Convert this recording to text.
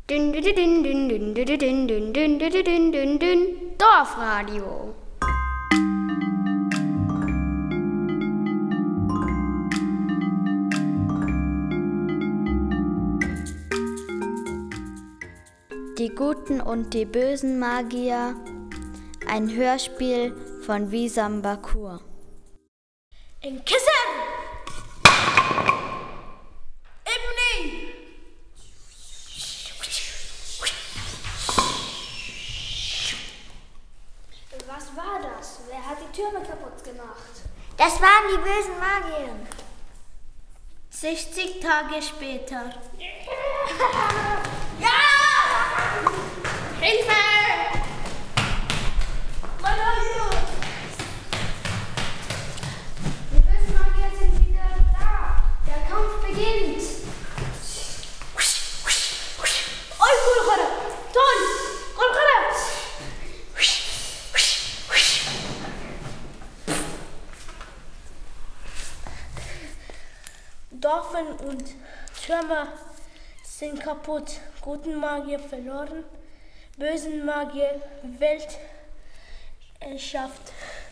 Dün, dün, dün, dün, dün, dün, dün, dün, dün, dün, dün, dün, dün. Dorfradio. Die guten und die bösen Magier. Ein Hörspiel von Wisam Bakur. In Kissen! Ebony! Was war das? Wer hat die Türme kaputt gemacht? Das waren die bösen Magier. 60 Tage später. Ja! Hilfe! Die bösen Magier sind wieder da. Der Kampf beginnt. Oi, Kulchara! Ton! Kulchara! Dorfen und Türme sind kaputt. Guten Magier verloren. Bösen Magier Weltherrschaft.